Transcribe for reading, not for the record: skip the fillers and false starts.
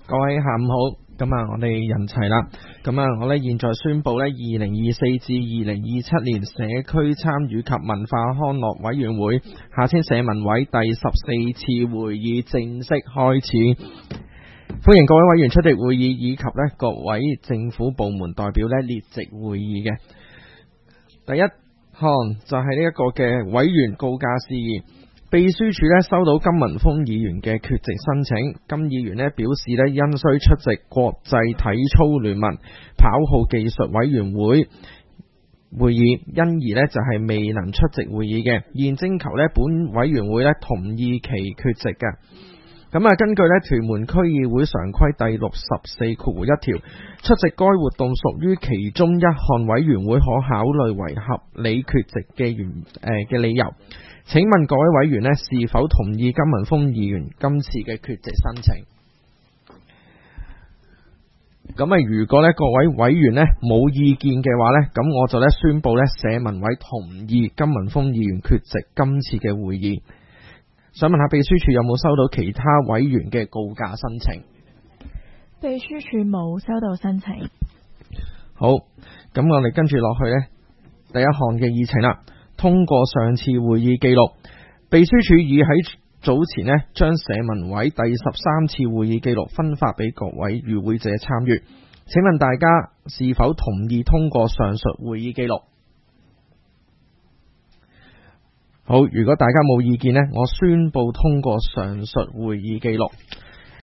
各位下午好，我哋人齊啦，我呢現在宣布呢2024至2027年社區參與及文化康樂委員會下稱社民委第14次會議正式開始，歡迎各位委員出席會議以及呢各位政府部門代表呢列席會議嘅。第一項就係呢一個嘅委員告假事宜。秘書處收到金文峰議員嘅缺席申請，金議員表示因需出席國際體操聯盟跑號技術委員會會議，因而就係未能出席會議嘅，現徵求本委員會同意其缺席嘅。根據屯門區議會常規第64.1條，出席該活動屬於其中一項委員會可考慮為合理缺席嘅理由。請問各位委員是否同意金文峰議員今次嘅缺席申請？如果各位委員冇意見嘅話咁我就宣布社民委同意金文峰議員缺席今次嘅會議。想問下秘書處有冇收到其他委員嘅告假申請？ 秘書處冇收到申請。 好，我哋跟住落去第一項嘅議程啦。通過上次會議記錄，秘書處已喺早前將社民委第13次會議記錄分發俾各位與會者參閱。請問大家是否同意通過上述會議記錄？好，如果大家冇意見我宣布通過上述會議記錄。